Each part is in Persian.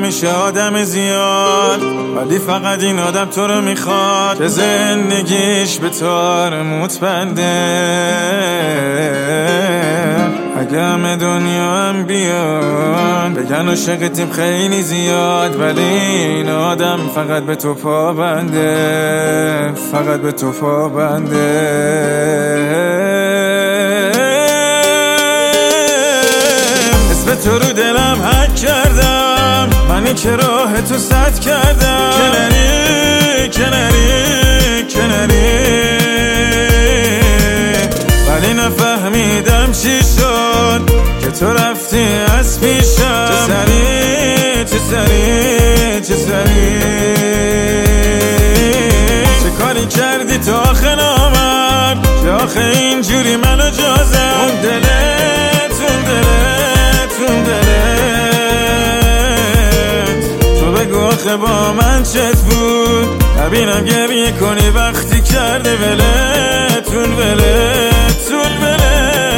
میشه آدم زیاد، ولی فقط این آدم تو رو میخواد که زندگیش به تار موت بنده. اگه همه دنیا هم بیان بگن عاشقتیم خیلی زیاد، ولی این آدم فقط به تو پا بنده، فقط به تو پا بنده. اسم تو رو دلم حک کردم، منی که راه تو سد کردم. کناری کناری کناری، ولی نفهمیدم چی شد که تو رفتی از پیشم. چه سری چه سری چه سری، چه کاری کردی تا آخه نامرد که آخه اینجوری منو جازم. اون دلت اون دلت اون دلت، تو بگو آخه با من چت بود، نبینم گریه کنی وقتی کرده ولتون ولتون ولت.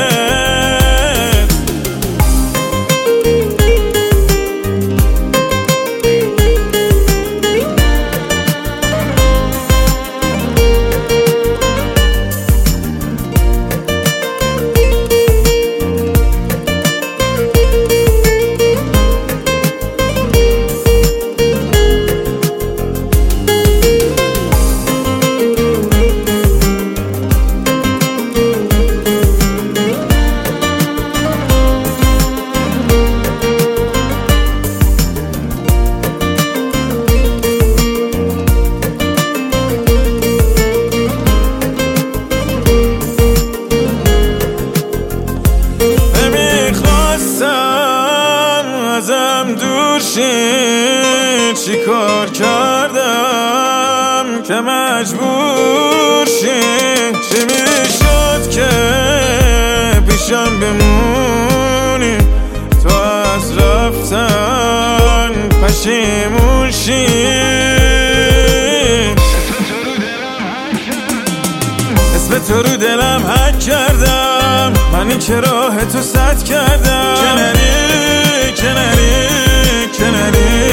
ازم دور شی، چی کار کردم که مجبور شی؟ چی میشد که پیشم بمونی، تو از رفتن پشیمون شی؟ اسم تو رو دلم حک کردم، منی که راه تو سد کردم. کناری کناری کناری،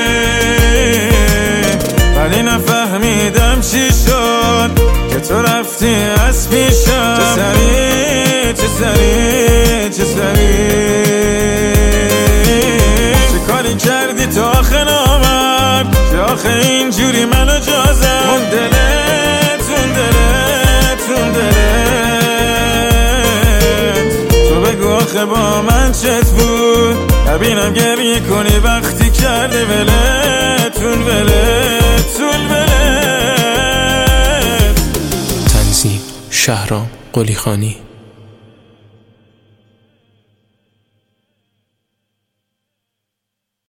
ولی نفهمیدم چی شد که تو رفتی از پیشم. چه سری چه سری چه سری، چه کاری کردی تا آخه نامرد که آخه اینجوری منو جازم. اون دلت اون دلت اون دلت، تو بگو آخه با من چت بود، نبینم گریه کنی وقتی کرده ولتون ولتون ولت. تنظیم شهرام قلیخانی.